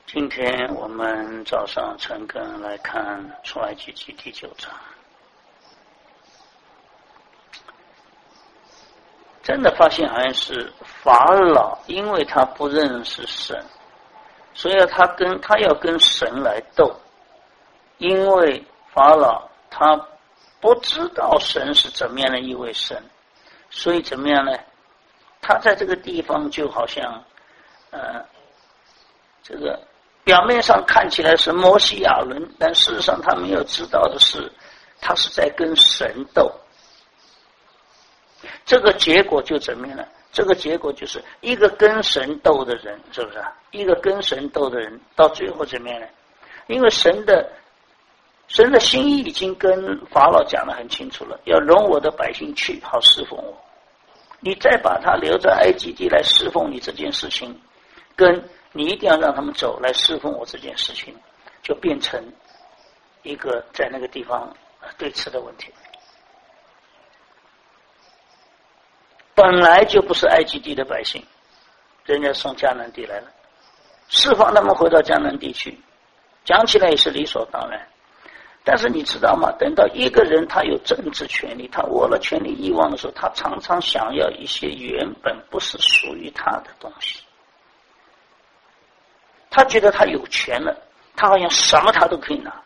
今天我们早上晨更来看出埃及记第9章，真的发现好像是法老，因为他不认识神，所以他要跟神来斗，因为法老他不知道神是怎么样的一位神，所以怎么样呢？他在这个地方就好像这个表面上看起来是摩西亚伦，但事实上他没有知道的是，他是在跟神斗。这个结果就怎么样呢？这个结果就是一个跟神斗的人，是不是？一个跟神斗的人，到最后怎么样呢？因为神的心意已经跟法老讲得很清楚了，要容我的百姓去，好侍奉我。你再把他留在埃及地来侍奉你这件事情，跟你一定要让他们走来侍奉我这件事情，就变成一个在那个地方对峙的问题。本来就不是埃及地的百姓，人家送迦南地来了，释放他们回到迦南地去，讲起来也是理所当然。但是你知道吗？等到一个人他有政治权利，他握了权力欲望的时候，他常常想要一些原本不是属于他的东西。他觉得他有权了，他好像什么他都可以拿。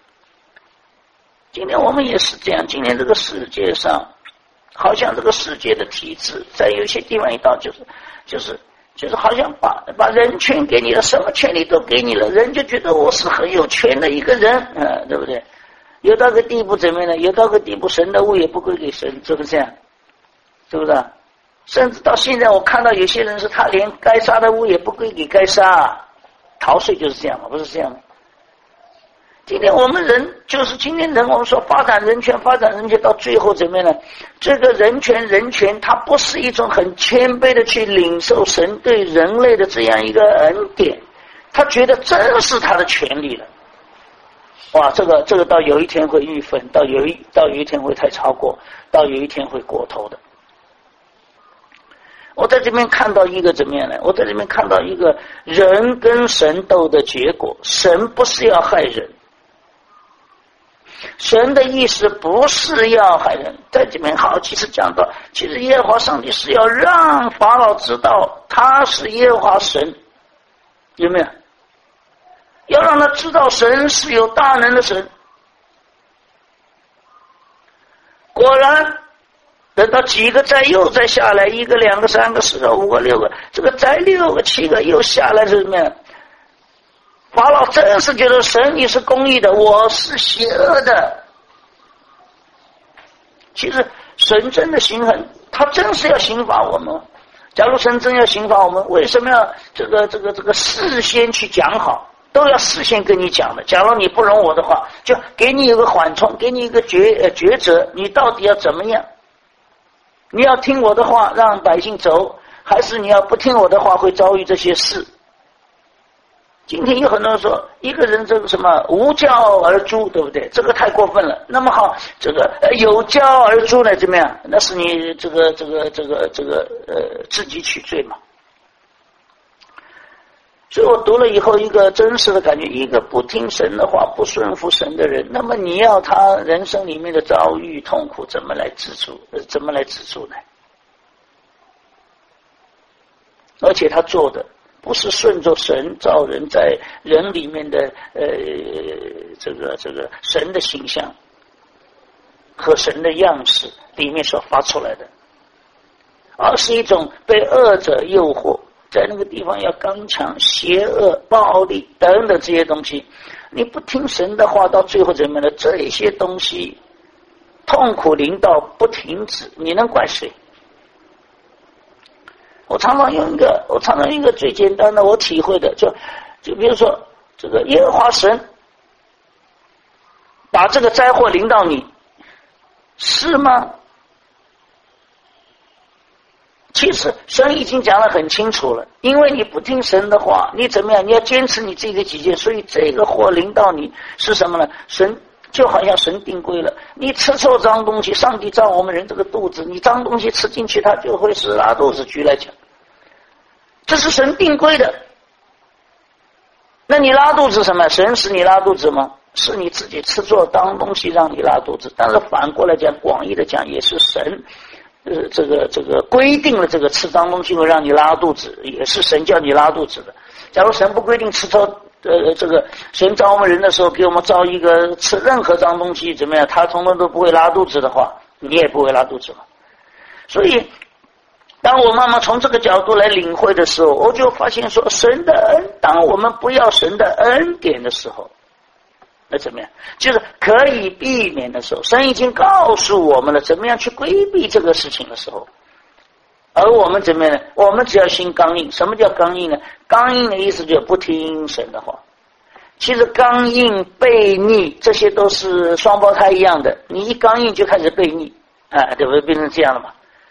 今天我们也是这样，今天这个世界上，好像这个世界的体制，在有些地方一到就是好像把人权给你了，什么权利都给你了，人就觉得我是很有权的一个人，对不对？有到个地步怎么样呢？有到个地步，神的物也不归给神，是不是这样？是不是？甚至到现在，我看到有些人是他连该杀的物也不归给该杀，逃税就是这样嘛，不是这样吗？今天我们人我们说发展人权，到最后怎么样呢？这个人权，它不是一种很谦卑的去领受神对人类的这样一个恩典，他觉得这是他的权利了。哇，这个到有一天会郁愤，到有一天会太超过，到有一天会过头的。我在这边看到一个怎么样呢？我在这边看到一个人跟神斗的结果。神不是要害人，神的意思不是要害人。在这边好几次讲到，其实耶和华上帝是要让法老知道他是耶和华神，有没有？要让他知道神是有大能的神。果然等到几个灾又再下来，1个、2个、3个、4个、5个、6个，这个灾6个、7个又下来是什么？法老真是觉得神你是公义的，我是邪恶的。其实神真的刑罚，他真是要刑罚我们。假如神真要刑罚我们，为什么要这个事先去讲好？都要事先跟你讲的。假如你不容我的话，就给你一个缓冲，给你一个抉择，你到底要怎么样？你要听我的话让百姓走，还是你要不听我的话会遭遇这些事？今天有很多人说一个人这个什么无教而诛，对不对？这个太过分了。那么好，这个有教而诛呢怎么样？那是你这个自己取罪嘛。所以我读了以后，一个真实的感觉，一个不听神的话，不顺服神的人，那么你要他人生里面的遭遇痛苦怎么来止住呢？而且他做的不是顺着神造人在人里面的这个神的形象和神的样式里面所发出来的，而是一种被恶者诱惑，在那个地方要刚强、邪恶、暴力等等这些东西，你不听神的话，到最后怎么样呢？这些东西痛苦临到不停止，你能怪谁？我常常用一个最简单的我体会的，就比如说这个耶和华神把这个灾祸临到你，是吗？其实神已经讲得很清楚了，因为你不听神的话，你怎么样？你要坚持你自己的己见，所以这个祸临到你是什么呢？神就好像神定规了，你吃错脏东西，上帝造我们人这个肚子，你脏东西吃进去，它就会是拉肚子。举来讲，这是神定规的。那你拉肚子什么？神使你拉肚子吗？是你自己吃错当东西让你拉肚子。但是反过来讲，广义的讲也是神这个规定了这个吃脏东西会让你拉肚子，也是神叫你拉肚子的。假如神不规定吃错这个神造我们人的时候给我们造一个吃任何脏东西怎么样，他从来都不会拉肚子的话，你也不会拉肚子嘛。所以当我慢慢从这个角度来领会的时候，我就发现说神的恩，当我们不要神的恩典的时候，那怎么样？就是可以避免的时候，神已经告诉我们了怎么样去规避这个事情的时候，而我们怎么样呢？我们只要心刚硬。什么叫刚硬呢？刚硬的意思就是不听神的话。其实刚硬、悖逆这些都是双胞胎一样的，你一刚硬就开始悖逆啊，对不对？变成这样了嘛，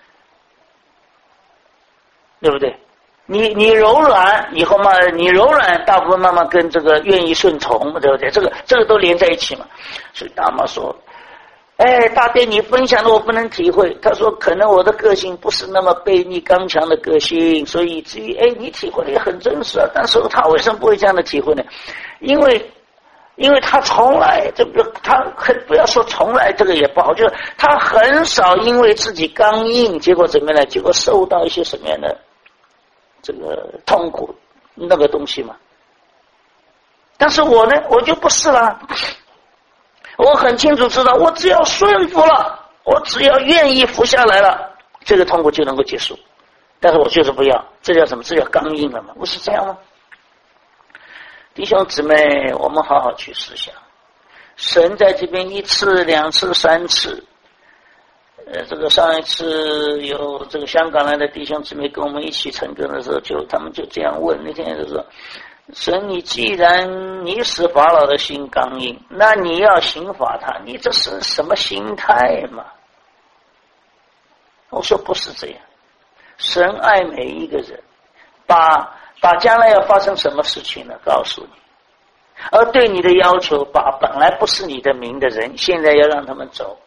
对不对？你柔软以后嘛，你柔软大部分慢慢跟这个愿意顺从，对不对？这个都连在一起嘛。所以大妈说，大爹你分享的我不能体会。他说可能我的个性不是那么悖逆刚强的个性，所以至于你体会的也很真实啊。但是他为什么不会这样的体会呢？因为他从来他不要说从来这个也不好，就是他很少因为自己刚硬，结果怎么样呢？结果受到一些什么样的这个痛苦那个东西嘛。但是我呢，我就不是了。我很清楚知道，我只要顺服了，我只要愿意服下来了，这个痛苦就能够结束。但是我就是不要，这叫什么？这叫刚硬了嘛？不是这样吗？弟兄姊妹，我们好好去思想，神在这边1次、2次、3次。这个上一次有这个香港来的弟兄姊妹跟我们一起成根的时候，他们就这样问，那天就说：神，你既然你使法老的心刚硬，那你要刑罚他，你这是什么心态嘛？我说不是这样，神爱每一个人，把将来要发生什么事情呢告诉你，而对你的要求，把本来不是你的名的人，现在要让他们走。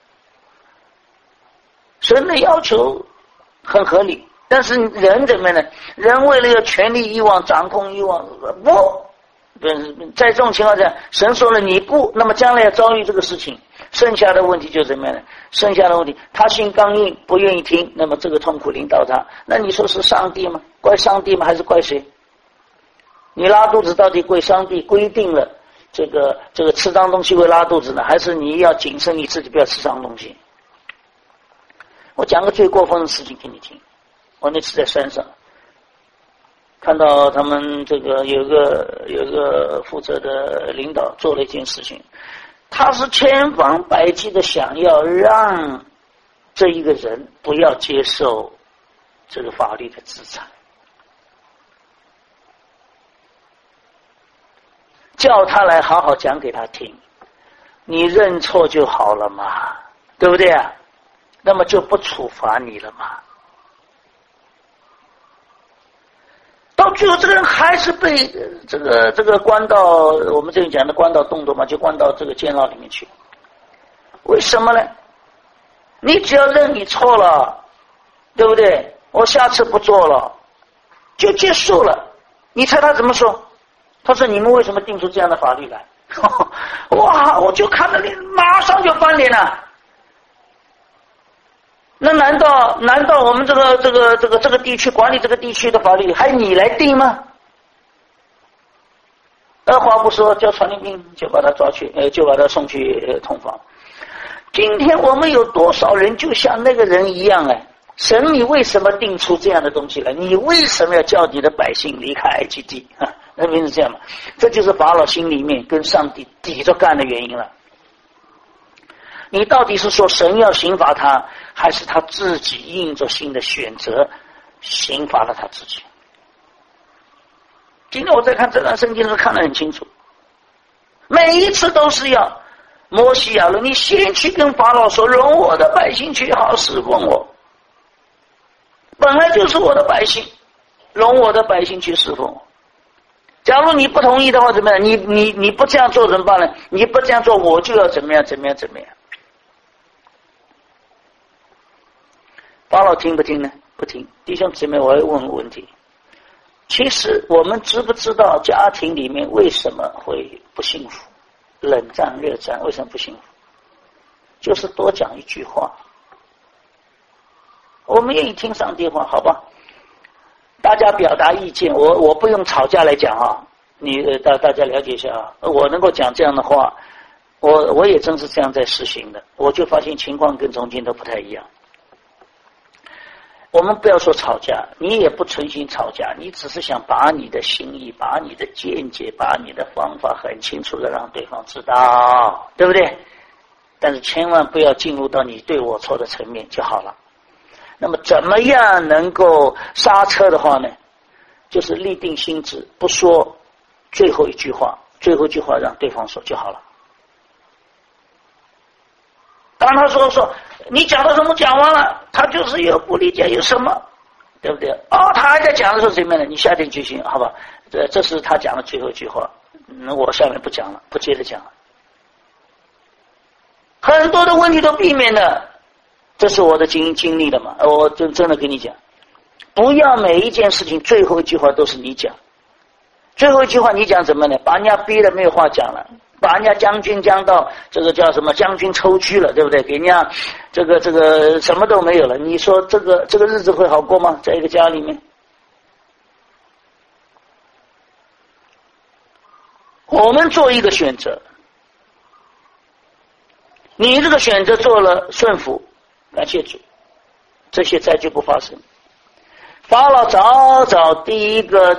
神的要求很合理，但是人怎么呢？人为了有权力欲望、掌控欲望，在这种情况下，神说了你不，那么将来要遭遇这个事情，剩下的问题就怎么样呢？剩下的问题，他心刚硬，不愿意听，那么这个痛苦临到他，那你说是上帝吗？怪上帝吗？还是怪谁？你拉肚子到底怪上帝规定了这个吃脏东西会拉肚子呢，还是你要谨慎你自己不要吃脏东西？我讲个最过分的事情给你听。我那次在山上看到他们这个有个负责的领导做了一件事情，他是千方百计的想要让这一个人不要接受这个法律的制裁，叫他来好好讲给他听，你认错就好了嘛，对不对啊？那么就不处罚你了嘛。到最后这个人还是被这个关到我们这里讲的关到洞嘛，就关到这个监牢里面去。为什么呢？你只要认你错了，对不对？我下次不做了，就结束了。你猜他怎么说？他说你们为什么定出这样的法律来？哇，我就看到你马上就翻脸了。那难道我们这个地区管理这个地区的法律还你来定吗？二话不说叫传令兵就把他抓去，就把他送去通房。今天我们有多少人就像那个人一样神你为什么定出这样的东西来？你为什么要叫你的百姓离开埃及地啊？那边是这样嘛？这就是法老心里面跟上帝抵着干的原因了。你到底是说神要刑罚他，还是他自己应着性的选择刑罚了他自己？今天我在看这段圣经的时候看得很清楚，每一次都是要摩西亚了，你先去跟法老说，容我的百姓去好侍奉我，本来就是我的百姓，容我的百姓去侍奉我。假如你不同意的话怎么样？你不这样做怎么办呢？你不这样做我就要怎么样。法老听不听呢？不听。弟兄姊妹，我要问个问题， 其实我们知不知道家庭里面为什么会不幸福？冷战、热战为什么不幸福？就是多讲一句话。我们愿意听上帝话，好吧？大家表达意见，我不用吵架来讲啊，大家了解一下啊。我能够讲这样的话，我也正是这样在实行的，我就发现情况跟从前都不太一样。我们不要说吵架，你也不存心吵架，你只是想把你的心意、把你的见解、把你的方法很清楚的让对方知道，对不对？但是千万不要进入到你对我错的层面就好了。那么怎么样能够刹车的话呢？就是立定心志，不说最后一句话，最后一句话让对方说就好了。当他说你讲到什么讲完了，他就是有不理解有什么，对不对？他还在讲的时候怎么样呢？你下定决心，好吧？这是他讲的最后一句话，我下面不讲了，不接着讲了。很多的问题都避免了，这是我的经历的嘛。我真的跟你讲，不要每一件事情最后一句话都是你讲，最后一句话你讲怎么呢？把人家逼得没有话讲了，把人家将军将到这个叫什么将军抽居了，对不对？给人家这个什么都没有了，你说这个日子会好过吗？在一个家里面，我们做一个选择，你这个选择做了顺服，感谢主，这些灾就不发生。法老早第一个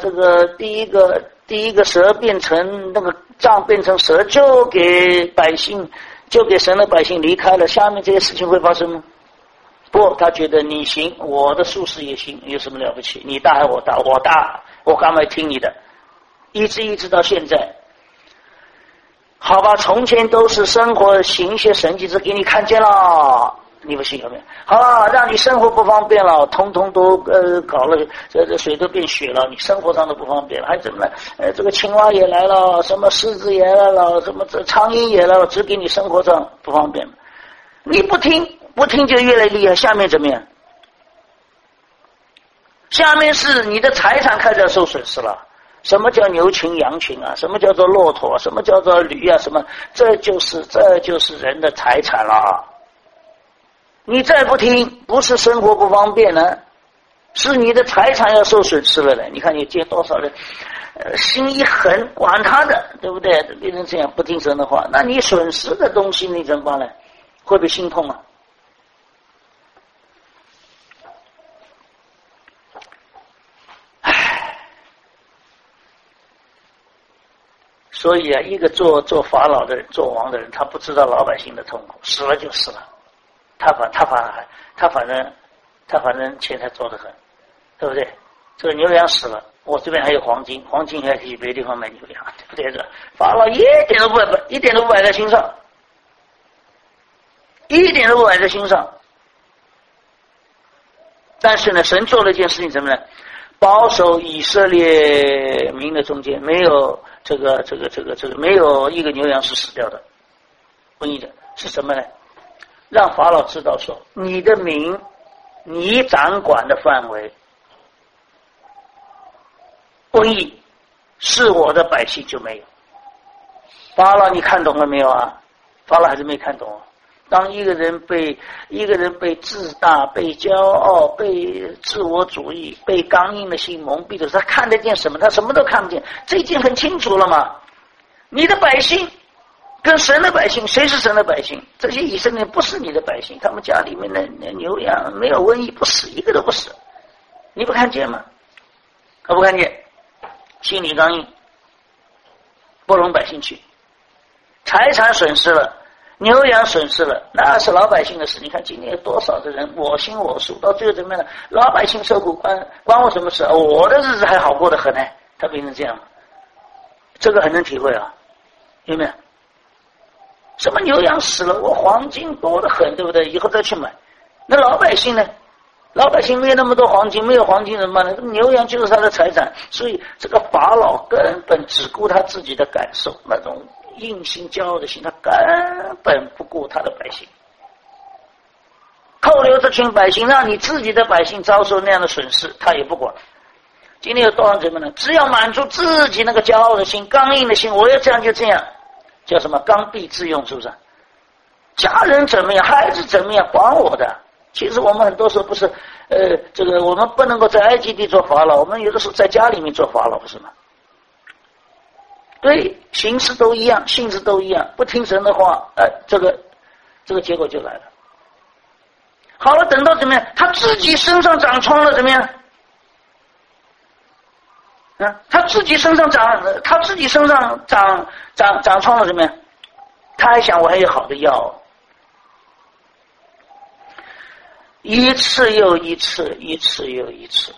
蛇变成那个杖变成蛇，就给神的百姓离开了，下面这些事情会发生吗？不，他觉得你行，我的术士也行，有什么了不起？你大还我大，我大，我干嘛听你的？一直到现在，好吧，从前都是生活行一些神迹，这给你看见了。你不信有没有？好，让你生活不方便了，通通都搞了，这水都变血了，你生活上都不方便了，还怎么了？这个青蛙也来了，什么狮子也来了，什么这苍蝇也来了，只给你生活上不方便。你不听就越来越厉害，下面怎么样？下面是你的财产开始受损失了。什么叫牛群羊群啊？什么叫做骆驼？什么叫做驴啊？什么？这就是人的财产了。你再不听，不是生活不方便呢，是你的财产要受损失了呢。你看你见多少人，心一狠，管他的，对不对？变成这样不听神的话，那你损失的东西你怎么办呢？会不会心痛啊？所以啊，一个做法老的人、做王的人，他不知道老百姓的痛苦，死了就死了。他反正钱财多得很，对不对？这个牛羊死了，我这边还有黄金还可以别的地方买牛羊，对不对？这法老一点都不摆在心上，一点都不摆在心上。但是呢，神做了一件事情，什么呢？保守以色列民的中间，没有这个没有一个牛羊是死掉的。瘟疫的是什么呢？让法老知道说，你的民，你掌管的范围，瘟疫是我的百姓就没有。法老你看懂了没有啊？法老还是没看懂啊。当一个人被自大、被骄傲、被自我主义、被刚硬的心蒙蔽的时候，他看得见什么？他什么都看不见。这已经很清楚了嘛。你的百姓跟神的百姓，谁是神的百姓？这些以色列不是你的百姓，他们家里面的牛羊没有瘟疫，不死一个都不死，你不看见吗？可不看见？心里刚硬，不容百姓去，财产损失了，牛羊损失了，那是老百姓的事。你看今天有多少的人我行我素，到最后怎么样呢？老百姓受苦关我什么事？我的日子还好过得很呢，他变成这样，这个很能体会啊，有没有？什么牛羊死了，我黄金多得很，对不对？以后再去买。那老百姓呢？老百姓没有那么多黄金，没有黄金怎么办呢？牛羊就是他的财产，所以这个法老根本只顾他自己的感受，那种硬心骄傲的心，他根本不顾他的百姓。扣留这群百姓，让你自己的百姓遭受那样的损失，他也不管。 今天有多少人们呢？只要满足自己那个骄傲的心、刚硬的心，我要这样就这样，叫什么刚愎自用，是不是？家人怎么样，孩子怎么样，管我的。其实我们很多时候不是，这个我们不能够在埃及地做法老，我们有的时候在家里面做法老，不是吗？对，形式都一样，性质都一样，不听神的话，这个结果就来了。好了，等到怎么样？他自己身上长疮了，怎么样？他自己身上长疮了，怎么样？他还想我还有好的药，一次又一次，一次又一次。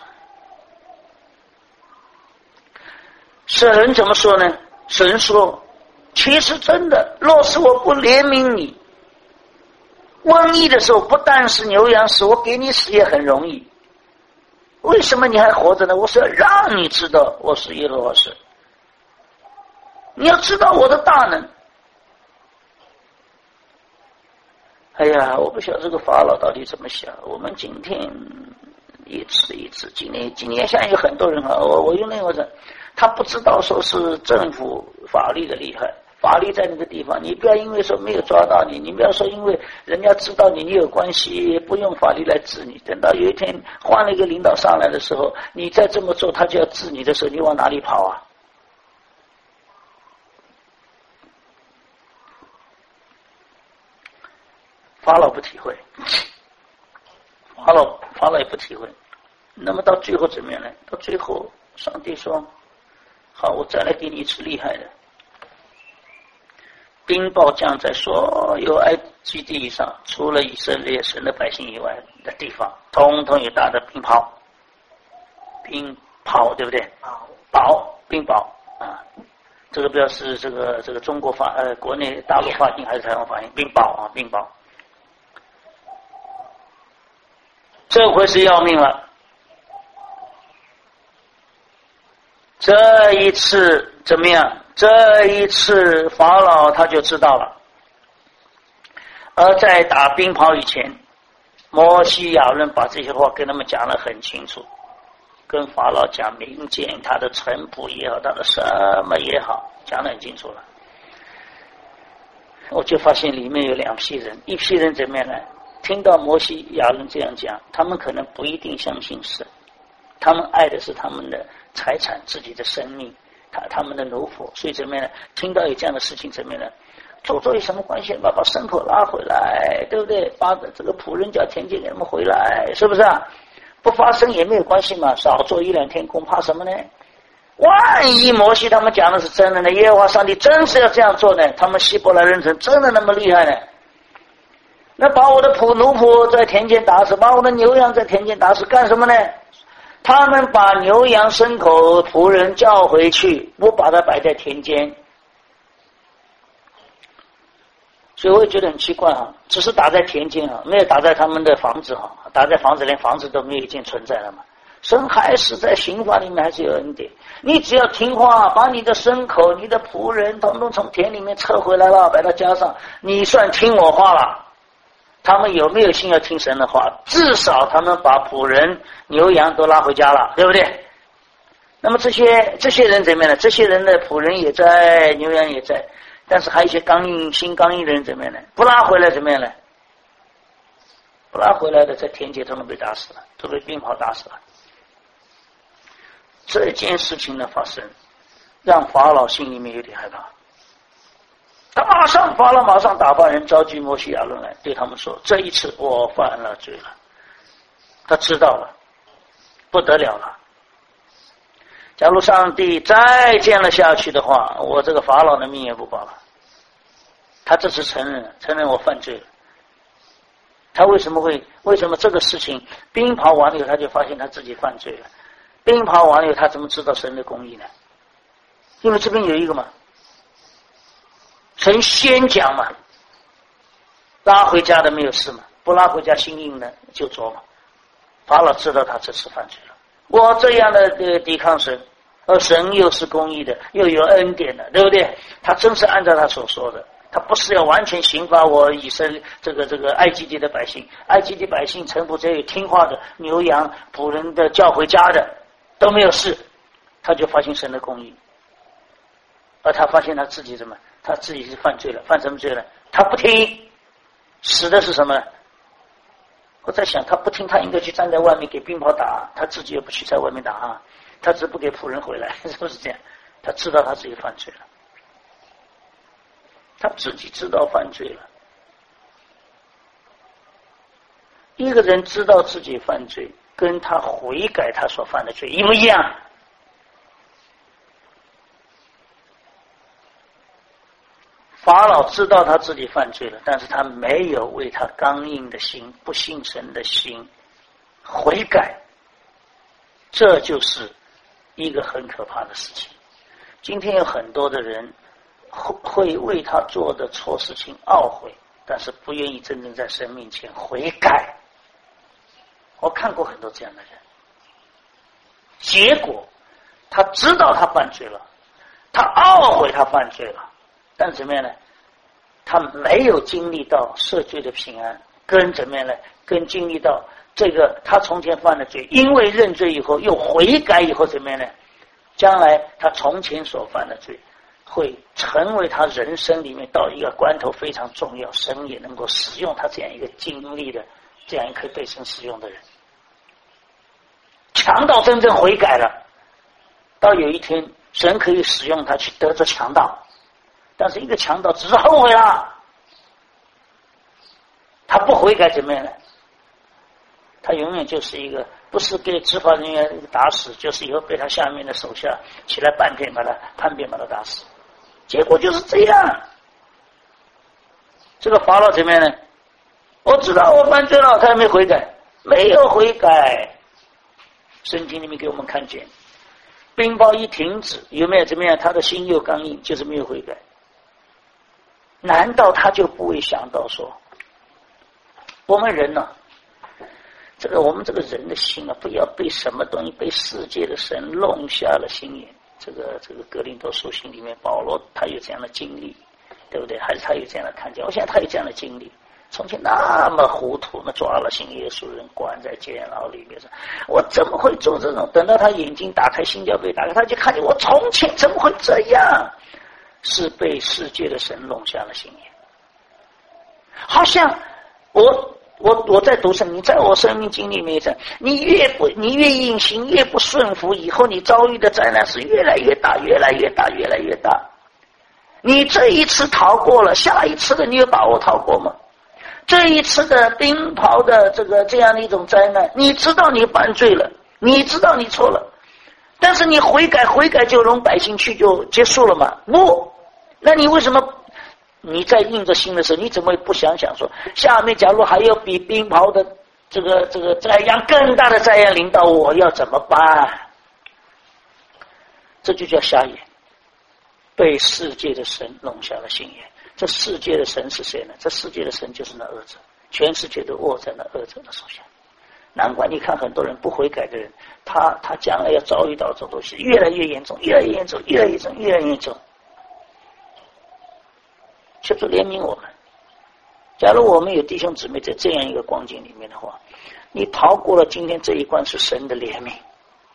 神怎么说呢？神说：“其实真的，若是我不怜悯你，瘟疫的时候不但是牛羊死，我给你死也很容易。为什么你还活着呢？我是要让你知道我是耶和华神，你要知道我的大能。”哎呀，我不晓得这个法老到底怎么想。我们今天一次，今年现在有很多人啊，我用那个人，他不知道说是政府法律的厉害，法律在那个地方，你不要因为说没有抓到你，你不要说因为人家知道你有关系，不用法律来治你。等到有一天换了一个领导上来的时候，你再这么做，他就要治你的时候，你往哪里跑啊？法老不体会，法老也不体会。那么到最后怎么样呢？到最后，上帝说：“好，我再来给你一次厉害的。冰雹降在所有埃及地上，除了以色列神的百姓以外的地方，统统有大的冰雹，对不对？冰雹啊，这个不知道是这个中国国内大陆发音还是台湾发音，冰雹。这回是要命了。这一次怎么样？这一次法老他就知道了。而在打冰雹以前，摩西亚伦把这些话跟他们讲得很清楚，跟法老讲明见他的臣仆也好，他的什么也好，讲得很清楚了。我就发现里面有两批人，一批人怎么样呢？听到摩西亚伦这样讲，他们可能不一定相信神，他们爱的是他们的财产、自己的生命，他们的奴仆，所以怎么样呢？听到有这样的事情怎么样呢？做有什么关系？把牲口拉回来，对不对？把这个仆人叫田间给他们回来，是不是啊？不发生也没有关系嘛，少做1-2天工，怕什么呢？万一摩西他们讲的是真的呢？耶和华上帝真是要这样做呢？他们希伯来人真的那么厉害呢？那把我的奴仆在田间打死，把我的牛羊在田间打死，干什么呢？他们把牛羊牲口仆人叫回去，不把它摆在田间。所以我也觉得很奇怪啊，只是打在田间啊，没有打在他们的房子啊，打在房子连房子都没有一件存在了嘛。神还是在刑法里面还是有恩典，你只要听话，把你的牲口、你的仆人统统从田里面撤回来了，把它加上，你算听我话了。他们有没有心要听神的话？至少他们把仆人、牛羊都拉回家了，对不对？那么这些人怎么样呢？这些人的仆人也在，牛羊也在，但是还有一些心刚硬的人怎么样呢？不拉回来怎么样呢？不拉回来的在田间他们被打死了，都被冰雹打死了。这件事情的发生，让法老心里面有点害怕。法老马上打发人召集摩西亚伦来，对他们说：“这一次我犯了罪了。”他知道了，不得了了。假如上帝再这样的下去的话，我这个法老的命也不保了。他这次承认我犯罪了。他为什么这个事情冰雹完了以后他就发现他自己犯罪了？冰雹完了以后他怎么知道神的公义呢？因为这边有一个嘛，神先讲嘛，拉回家的没有事嘛，不拉回家心硬的就做嘛。法老知道他这次犯罪了，我这样的抵抗神，而神又是公义的，又有恩典的，对不对？他真是按照他所说的，他不是要完全刑罚我以色列这个埃及地的百姓，埃及地百姓臣仆只有听话的牛羊仆人的叫回家的， 都没有事，他就发现神的公义。而他发现他自己他自己是犯罪了，犯什么罪了？他不听，死的是什么？我在想，他不听，他应该去站在外面给兵炮打，他自己又不去在外面打啊，他只不给仆人回来，是不是这样？他知道他自己犯罪了，他自己知道犯罪了。一个人知道自己犯罪，跟他悔改他所犯的罪一模一样。法老知道他自己犯罪了，但是他没有为他刚硬的心、不信神的心悔改，这就是一个很可怕的事情。今天有很多的人会为他做的错事情懊悔，但是不愿意真正在神面前悔改。我看过很多这样的人，结果他知道他犯罪了，他懊悔他犯罪了，但怎么样呢？他没有经历到赦罪的平安，跟怎么样呢？跟经历到这个他从前犯的罪，因为认罪以后又悔改以后怎么样呢？将来他从前所犯的罪会成为他人生里面到一个关头非常重要，神也能够使用他这样一个经历的这样一个被神使用的人。强盗真正悔改了，到有一天神可以使用他去得着强盗，但是一个强盗只是后悔了，他不悔改怎么样呢？他永远就是一个不是给执法人员打死，就是以后被他下面的手下起来叛变把他打死，结果就是这样。这个法老怎么样呢？我知道我犯罪了，他还没悔改，没有悔改。圣经里面给我们看见，冰雹一停止，有没有怎么样？他的心又刚硬，就是没有悔改。难道他就不会想到说，我们人呢、我们这个人的心啊，不要被什么东西，被世界的神弄瞎了心眼。这个哥林多书信里面，保罗他有这样的经历，对不对？还是他有这样的看见？我想他有这样的经历。从前那么糊涂，抓了信耶稣人关在监牢里面，我怎么会做这种？等到他眼睛打开，心窍被打开，他就看见我从前怎么会这样？是被世界的神弄瞎了心眼。好像我在读圣经，在我生命经历里面，你越硬心，越不顺服，以后你遭遇的灾难是越来越大，越来越大，越来越大。你这一次逃过了，下一次的你有把握逃过吗？这一次的冰雹的这样的一种灾难，你知道你犯罪了，你知道你错了，但是你悔改就容百姓去就结束了吗？不，那你为什么你在硬着心的时候，你怎么不想想说，下面假如还有比冰雹的这个灾殃更大的灾殃临到我，要怎么办？这就叫瞎眼，被世界的神弄瞎了心眼。这世界的神是谁呢？这世界的神就是那恶者，全世界都握在那恶者的手下。难怪你看很多人不悔改的人，他将来要遭遇到这种东西，越来越严重，越来越严重，越来越重，越来越严重。求主怜悯我们。假如我们有弟兄姊妹在这样一个光景里面的话，你逃过了今天这一关是神的怜悯。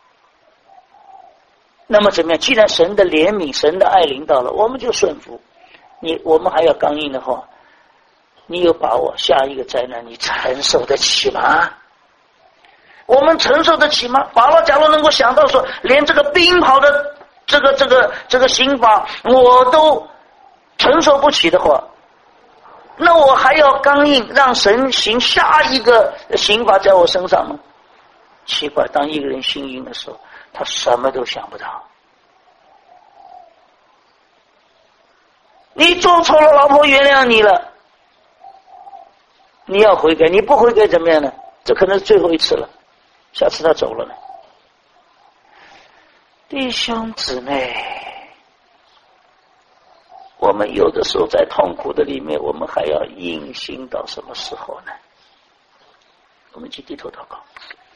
那么怎么样？既然神的怜悯、神的爱临到了，我们就顺服。我们还要刚硬的话，你有把握下一个灾难你承受得起吗？我们承受得起吗？法老假如能够想到说，连这个冰雹的这个刑罚我都承受不起的话，那我还要刚硬让神行下一个刑罚在我身上吗？奇怪，当一个人心硬的时候，他什么都想不到。你做错了，老婆原谅你了，你要悔改，你不悔改怎么样呢？这可能是最后一次了，下次他走了呢。弟兄姊妹，我们有的时候在痛苦的里面，我们还要硬心到什么时候呢？我们去低头祷告。